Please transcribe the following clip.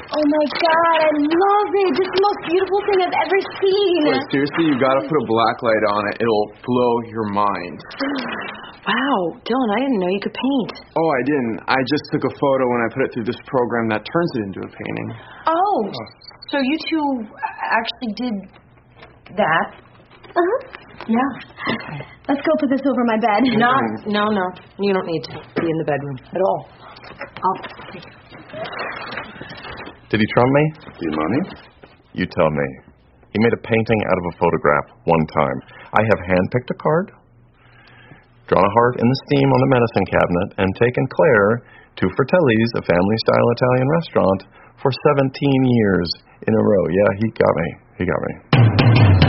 Oh my God, I love it. This is the most beautiful thing I've ever seen. Wait, seriously, you gotta put a black light on it. It'll blow your mind. Wow, Dylan, I didn't know you could paint. Oh, I didn't. I just took a photo and I put it through this program that turns it into a painting. Oh, so you two actually did that? Uh-huh. Yeah. Okay. Let's go put this over my bed. No. You don't need to be in the bedroom at all. Did he trump me? Do you money? You tell me. He made a painting out of a photograph one time. I have handpicked a card, drawn a heart in the steam on the medicine cabinet, and taken Claire to Fratelli's, a family-style Italian restaurant, for 17 years in a row. Yeah, he got me.